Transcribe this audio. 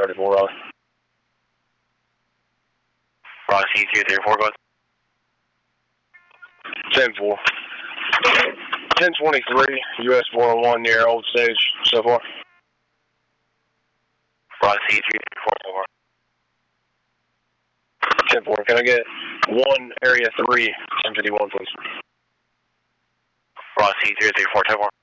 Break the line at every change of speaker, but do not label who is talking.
34 Raleigh.
Raleigh C234, go ahead.
10-4. 1023, US 401 near Old Stage so far.
Raleigh C234, so far.
10-4, can I get 1 Area 3, 1051, please?
Raleigh C234, 10-4.